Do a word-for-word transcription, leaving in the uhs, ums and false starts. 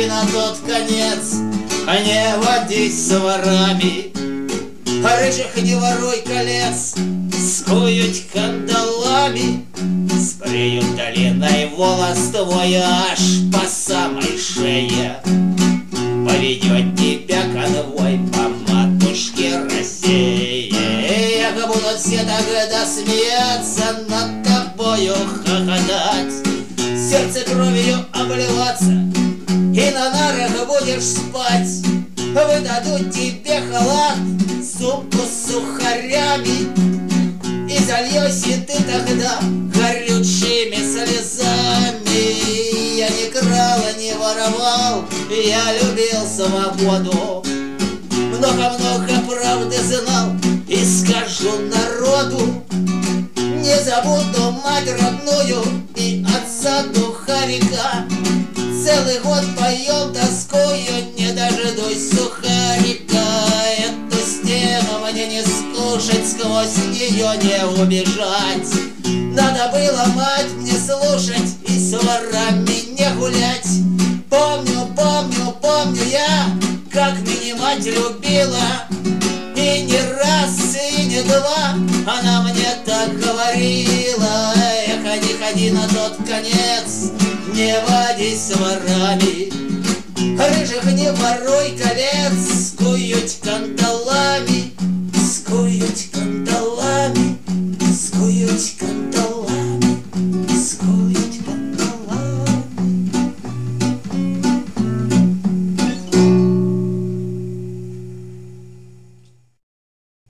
ходи на тот конец, а не водись с ворами. Рыжих не воруй колец, скуют кандалами, сбреют долиной волос твой аж по самой шее. Поведет тебя конвой по матушке России. Эх, будут все тогда смеяться, над тобою хохотать, сердце кровью обливаться, и на нарах будешь спать. Выдадут тебе халат, сумку с сухарями, и зальешься ты тогда горючими слезами. Я не крал, не воровал, я любил свободу, много-много правды знал, и скажу народу: не забуду мать родную и отца духарика. Целый год поем, тоскую, не дождусь сухарика. Эту стену мне не скушать, сквозь нее не убежать. Надо было мать мне слушать и с ворами не гулять. Помню, помню, помню я, как меня мать любила, и не раз, и не два она мне так говорила: эх, ходи, ходи на тот конец, не водись с ворами. Рыжих не воруй колец, скуют кандалы.